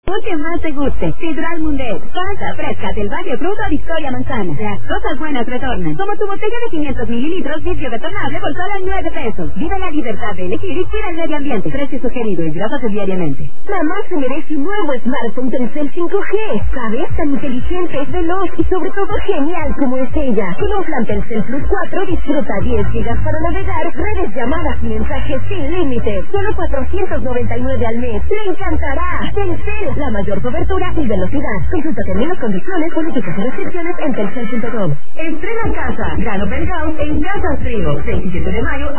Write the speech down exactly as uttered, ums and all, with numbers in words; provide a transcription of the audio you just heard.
Lo que más te guste. Sidral Mundet. Falta fresca del Valle Fruta Victoria Manzana. Las cosas buenas retornan. Como tu botella de quinientos mililitros vidrio retornable por solo nueve pesos. Vive la libertad de elegir y cuida el medio ambiente. Precio sugerido y grábase diariamente. Mamá se merece un nuevo smartphone Telcel cinco G. ¿Sabes? Tan inteligente, veloz y sobre todo genial como es ella. Con un plan Telcel Plus cuatro disfruta diez gigas para navegar, redes, llamadas y mensajes sin límite. Solo cuatrocientos noventa y nueve al mes. ¡Le encantará! Telcel, la mayor cobertura y velocidad. Consulta términos, condiciones, políticas y restricciones en telcel punto com. Estrena casa. Gran Open House en Casa Frío. seis y siete de mayo.